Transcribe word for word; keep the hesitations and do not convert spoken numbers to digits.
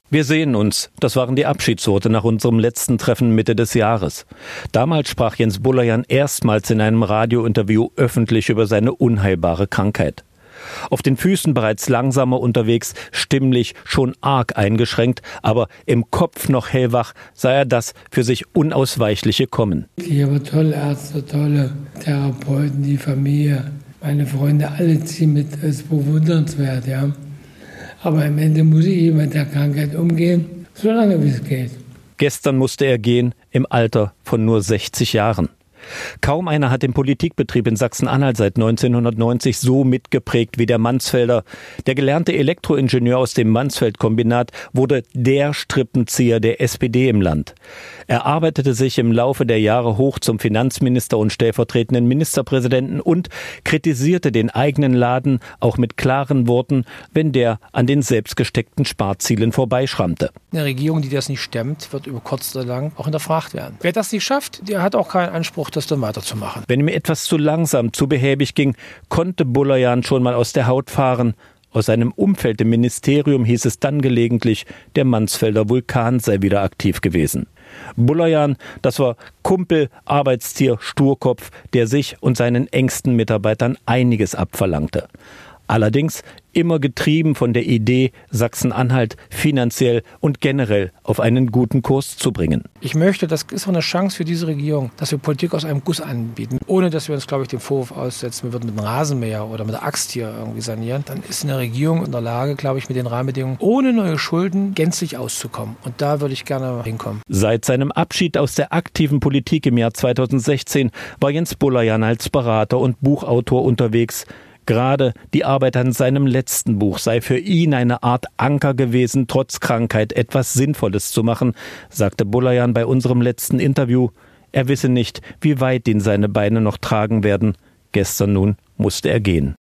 Wir sehen uns. Das waren die Abschiedsworte nach unserem letzten Treffen Mitte des Jahres. Damals sprach Jens Bulayan erstmals in einem Radiointerview öffentlich über seine unheilbare Krankheit. Auf den Füßen bereits langsamer unterwegs, stimmlich schon arg eingeschränkt, aber im Kopf noch hellwach, sah er das für sich Unausweichliche kommen. Ich habe tolle Ärzte, tolle Therapeuten, die Familie, meine Freunde, alle ziehen mit, das ist bewundernswert, ja. Aber am Ende muss ich mit der Krankheit umgehen, solange wie es geht. Gestern musste er gehen, im Alter von nur sechzig Jahren. Kaum einer hat den Politikbetrieb in Sachsen-Anhalt seit neunzehnhundertneunzig so mitgeprägt wie der Mansfelder. Der gelernte Elektroingenieur aus dem Mansfeld-Kombinat wurde der Strippenzieher der S P D im Land. Er arbeitete sich im Laufe der Jahre hoch zum Finanzminister und stellvertretenden Ministerpräsidenten und kritisierte den eigenen Laden auch mit klaren Worten, wenn der an den selbstgesteckten Sparzielen vorbeischrammte. Eine Regierung, die das nicht stemmt, wird über kurz oder lang auch hinterfragt werden. Wer das nicht schafft, der hat auch keinen Anspruch, das dann weiterzumachen. Wenn ihm etwas zu langsam, zu behäbig ging, konnte Bulayan schon mal aus der Haut fahren. Aus seinem Umfeld im Ministerium hieß es dann gelegentlich, der Mansfelder Vulkan sei wieder aktiv gewesen. Bulayan, das war Kumpel, Arbeitstier, Sturkopf, der sich und seinen engsten Mitarbeitern einiges abverlangte. Allerdings immer getrieben von der Idee, Sachsen-Anhalt finanziell und generell auf einen guten Kurs zu bringen. Ich möchte, das ist auch eine Chance für diese Regierung, dass wir Politik aus einem Guss anbieten, ohne dass wir uns, glaube ich, den Vorwurf aussetzen, wir würden mit einem Rasenmäher oder mit der Axt hier irgendwie sanieren. Dann ist eine Regierung in der Lage, glaube ich, mit den Rahmenbedingungen ohne neue Schulden gänzlich auszukommen. Und da würde ich gerne hinkommen. Seit seinem Abschied aus der aktiven Politik im Jahr zweitausendsechzehn war Jens Bulayan als Berater und Buchautor unterwegs. Gerade die Arbeit an seinem letzten Buch sei für ihn eine Art Anker gewesen, trotz Krankheit etwas Sinnvolles zu machen, sagte Bulayan bei unserem letzten Interview. Er wisse nicht, wie weit ihn seine Beine noch tragen werden. Gestern nun musste er gehen.